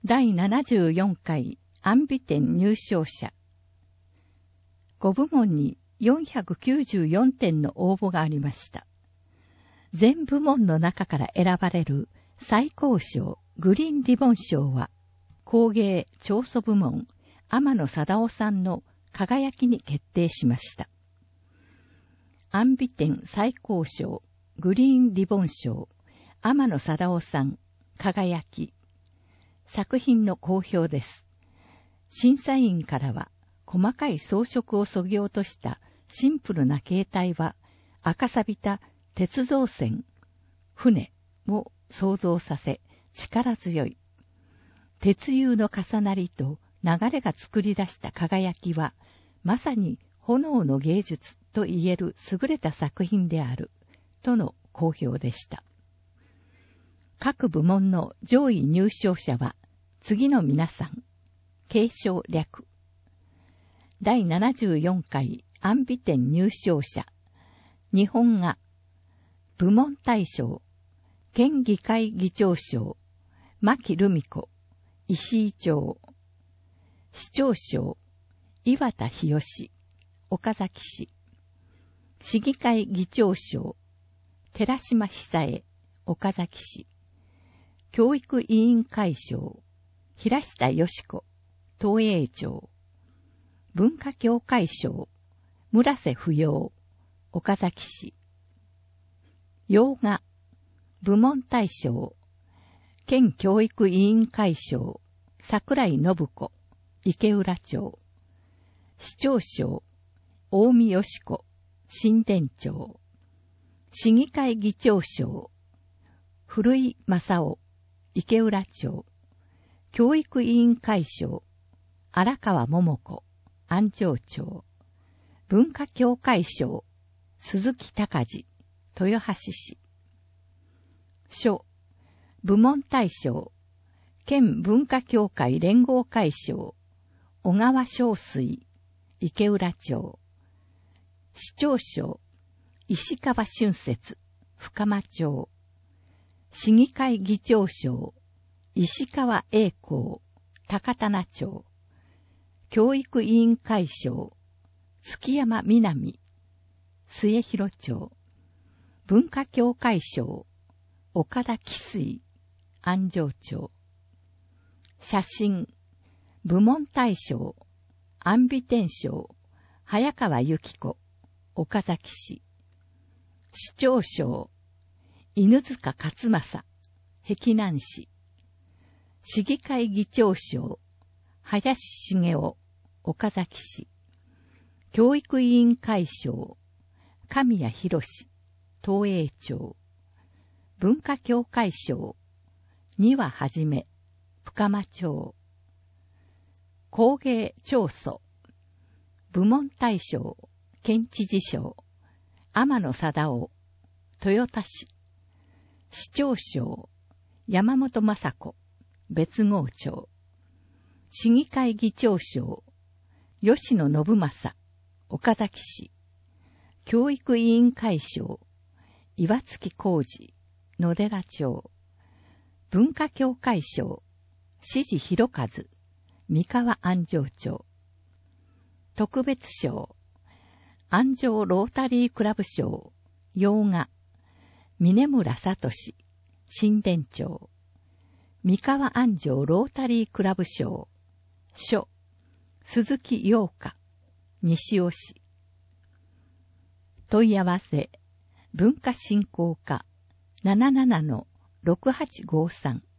第74回安美展入賞者。5部門に494点の応募がありました。全部門の中から選ばれる最高賞グリーンリボン賞は、工芸調査部門天野貞夫さんの輝きに決定しました。安美展最高賞グリーンリボン賞天野貞夫さん輝き。作品の好評です。審査員からは、細かい装飾をそぎ落としたシンプルな形態は、赤錆びた鉄造船、船を想像させ、力強い。鉄釉の重なりと流れが作り出した輝きは、まさに炎の芸術と言える優れた作品である、との好評でした。各部門の上位入賞者は、次の皆さん、継承略。第74回安美展入賞者、日本画、部門大賞、県議会議長賞、牧留美子、石井町、市長賞、岩田日吉、岡崎市、市議会議長賞、寺島久恵、岡崎市、教育委員会賞、平下よし子、東栄町、文化協会賞、村瀬不要、岡崎市、洋画、部門大賞、県教育委員会賞、桜井信子、池浦町、市長賞、大見よし子、新田町、市議会議長賞、古井正夫、池浦町、教育委員会賞、荒川桃子、安城町、文化協会賞、鈴木隆二、豊橋市、賞、部門大賞、県文化協会連合会賞、小川昌水、池浦町、市長賞、石川春節、深間町、市議会議長賞、石川栄光、高棚町、教育委員会賞、月山南、末広町、文化協会賞、岡田汽水、安城町、写真、部門大賞、安美展賞、早川由紀子、岡崎市、市長賞、犬塚勝正、碧南市、市議会議長賞、林茂雄、岡崎市、教育委員会賞、神谷博史、東栄町、文化協会賞、丹羽はじめ、深間町、工芸長祖、部門大賞、県知事賞、天野貞夫、豊田市、市長賞、山本雅子、別郷町、市議会議長賞、吉野信正、岡崎市、教育委員会賞、岩月浩二、野寺町、文化協会賞、志地博和、三河安城町、特別賞、安城ロータリークラブ賞、洋画、峰村聡、新田町、三河安城ロータリークラブ賞、書、鈴木陽香、西尾市。問い合わせ、文化振興課 77-6853